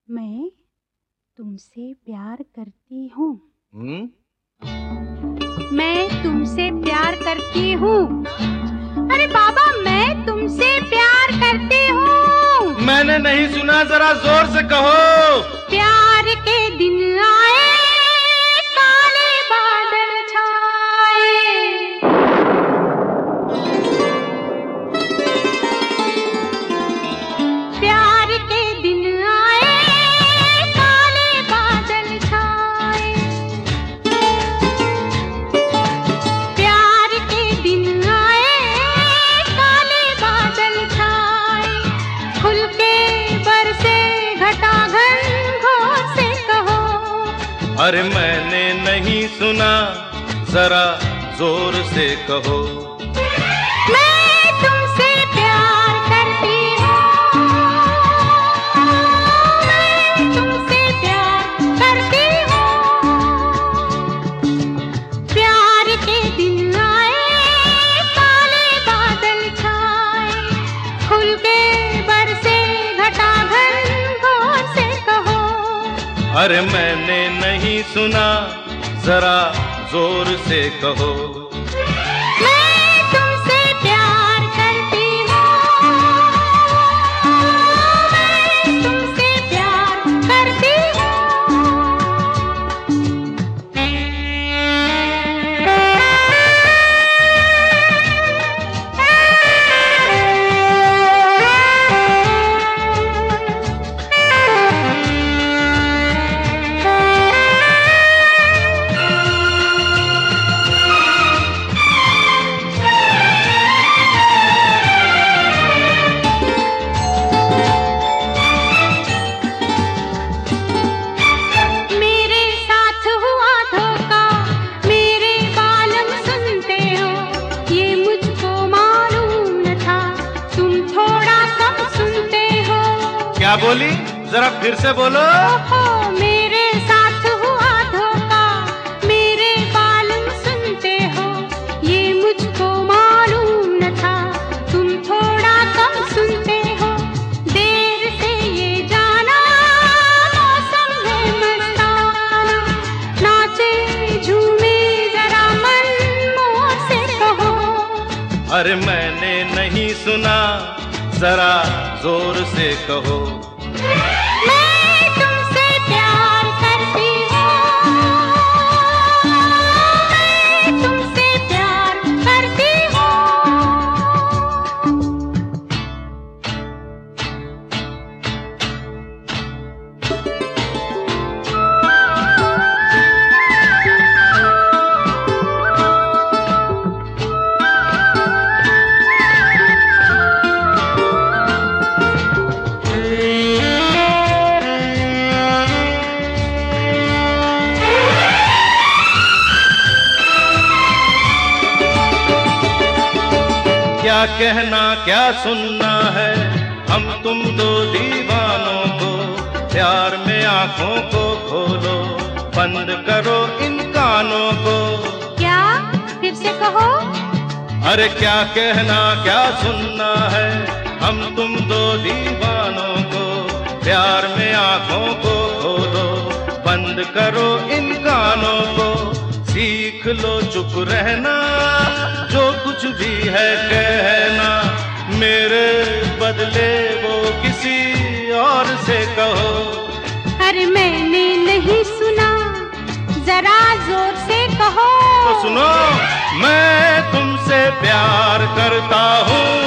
मैं तुमसे प्यार करती हूँ। मैं तुमसे प्यार करती हूँ। अरे बाबा, मैं तुमसे प्यार करती हूँ। मैंने नहीं सुना, जरा जोर से कहो। प्यार के दिन आए, काले बादल छाए। प्यार के दिन आए, काले बादल छाए। प्यार के दिन आए, काले बादल छाए। खुल के बरसे घटा घनघोर से कहो। अरे मैंने नहीं सुना, जरा जोर से कहो। मैं तुमसे प्यार करती हूँ। मैं तुमसे प्यार करती हूँ। प्यार के दिन आए, काले बादल छाए। खुल के बरसे घटा घनघोर से कहो। अरे मैंने नहीं सुना, जरा जोर से कहो। मैं तुमसे प्यार करती हूँ। मैं तुमसे प्यार करती मेरे साथ हुआ धोखा, मेरे बालम सुनते हो। ये मुझको मालूम न था, तुम थोड़ा कम सुनते हो। क्या बोली, जरा फिर से बोलो। ओहो, मेरे साथ हुआ धोखा, मेरे बालम सुनते हो। ये मुझको मालूम न था, तुम थोड़ा कम सुनते हो। देर से ये जाना, मौसम है मस्ताना। नाचे झूमे जरा मन मोर से कहो। अरे मैंने नहीं सुना, जरा जोर से कहो। मैं तुमसे प्यार करती हूँ। मैं तुमसे प्यार करती हूँ। क्या कहना क्या सुनना है, हम तुम दो दीवानों को। प्यार में आंखों को खोलो, बंद करो इन कानों को। क्या? फिर से कहो। अरे क्या कहना क्या सुनना है, हम तुम दो दीवानों को। प्यार में आंखों को खोलो, बंद करो इन कानों को। सीख लो चुप रहना, जो कुछ भी है कहना। मेरे बदले वो किसी और से कहो। अरे मैंने नहीं सुना, जरा जोर से कहो। तो सुनो, मैं तुमसे प्यार करता हूँ।